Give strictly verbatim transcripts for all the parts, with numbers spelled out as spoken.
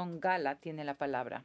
Ndongala tiene la palabra.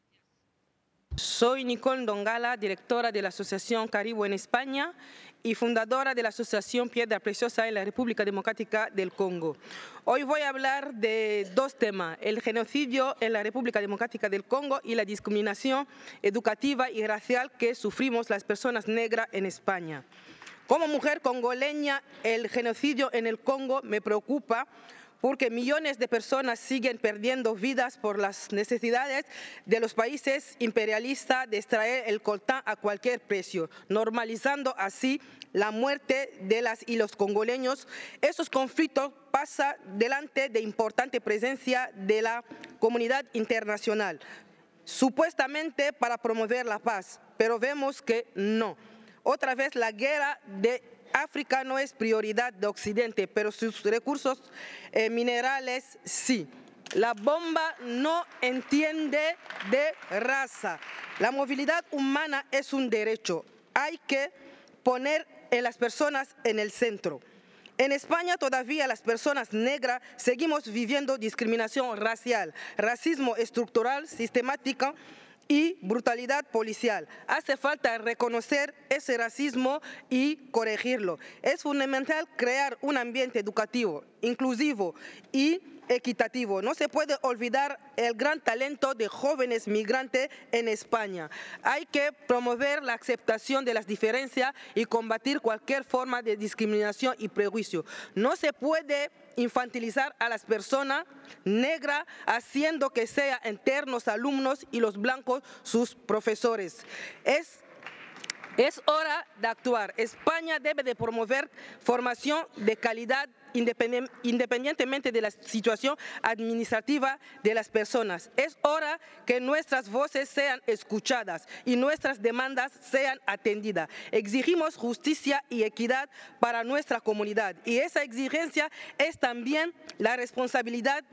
Soy Nicole Ndongala, directora de la Asociación Caribo en España y fundadora de la Asociación Piedra Preciosa en la República Democrática del Congo. Hoy voy a hablar de dos temas, el genocidio en la República Democrática del Congo y la discriminación educativa y racial que sufrimos las personas negras en España. Como mujer congoleña, el genocidio en el Congo me preocupa porque millones de personas siguen perdiendo vidas por las necesidades de los países imperialistas de extraer el coltán a cualquier precio, normalizando así la muerte de las y los congoleños. Estos conflictos pasan delante de importante presencia de la comunidad internacional, supuestamente para promover la paz, pero vemos que no. Otra vez la guerra de África no es prioridad de Occidente, pero sus recursos eh, minerales sí. La bomba no entiende de raza. La movilidad humana es un derecho. Hay que poner a las personas en el centro. En España todavía las personas negras seguimos viviendo discriminación racial, racismo estructural, sistemático y brutalidad policial. Hace falta reconocer ese racismo y corregirlo. Es fundamental crear un ambiente educativo, inclusivo y equitativo. No se puede olvidar el gran talento de jóvenes migrantes en España. Hay que promover la aceptación de las diferencias y combatir cualquier forma de discriminación y prejuicio. No se puede infantilizar a las personas negras haciendo que sean internos alumnos y los blancos sus profesores. Es Es hora de actuar. España debe de promover formación de calidad independientemente de la situación administrativa de las personas. Es hora que nuestras voces sean escuchadas y nuestras demandas sean atendidas. Exigimos justicia y equidad para nuestra comunidad y esa exigencia es también la responsabilidad